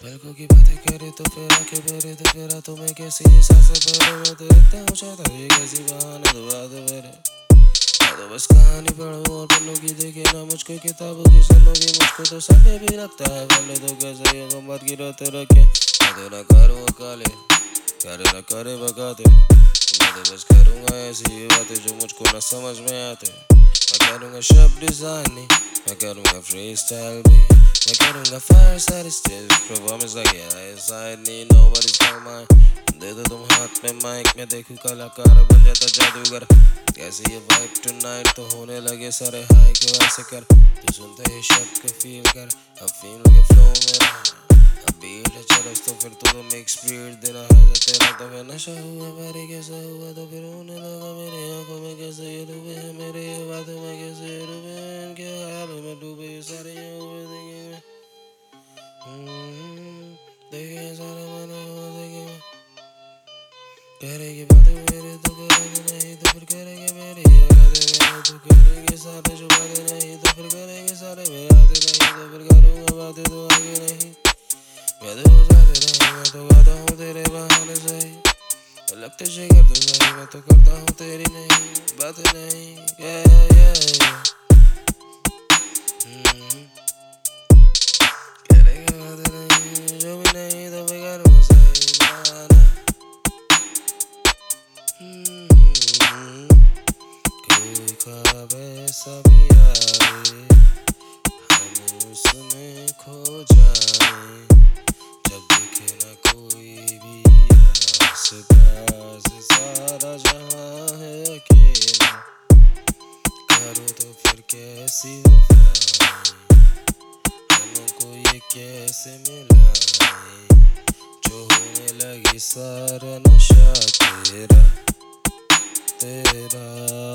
पलकों की बातें करे तो फिर आंखें भरे तो फिर रातों में कैसी ये सांसें भरे। मैं तो देखता हूँ चाहता ये कैसी बहाने तो बातें भरे। मैं तो बस कहानी पढ़ूं और पन्नों की देखे ना मुझको किताबों की सुनोगी मुझको तो संडे भी लगता है पहले तो कैसे ये गम्मत की रोते रखे। मैं तो ना करूँ काले करे ना करे बगाते। मैं तो बस करूँगा ऐसी बातें जो मुझको ना समझ में आते। मैं करूँगा शब्द डिजाइन नहीं मैं करूँगा फ्री स्टाइल भी। मैं करूँगा फायर साइड स्टेज परफॉर्मेंस लगे साइड नहीं नोबडीज कॉल माय। दे दो तुम हाथ में माइक में देखूं कलाकार बन जाता जादूगर। कैसी ये वाइब टुनाइट तो होने लगे सारे हाई क्यों ऐसे कर। तू सुनते ही शब्द को फील कर अब फील के फ्लो में बीट चरस तो फिर तो मिक्स बीट देना है तेरा तो फिर नशा हुआ बारी कैसा हुआ तो फिर होने लगा मेरे आंखों में कैसे ये डूबे हैं मेरे ये बातों में कैसे ये डूबे हैं इनके ख्यालों में डूबे ये सारे ये हुए देखेंगे। देखे सारे मैंने हुआ देखेंगे करेगी बातें मेरे तो करेंगे नहीं तो फिर करेंगे मेरी यादें मेरे तो करेंगे सारे जो बातें नहीं तो फिर करेंगे सारे मेरे आते नहीं तो फिर करूँगा बातें तो आगे नहीं। मैं तो जाते नहीं मैं तो गाता हूँ तेरे बहाने सही लगते जिगर तो सही मैं तो करता हूँ तेरी नहीं बातें नहीं करेंगे बातें नहीं जो भी नहीं तो फिर करूँगा सही बहाना। कोई ख्वाब ऐसा भी आए हम उसमें खो जाए जब दिखे ना कोई भी आस-पास सारा जहां है अकेला। करो तो फिर कैसी वफाएं हमको ये कैसे मिलाएं जो होने लगी सारा नशा तेरा तेरा।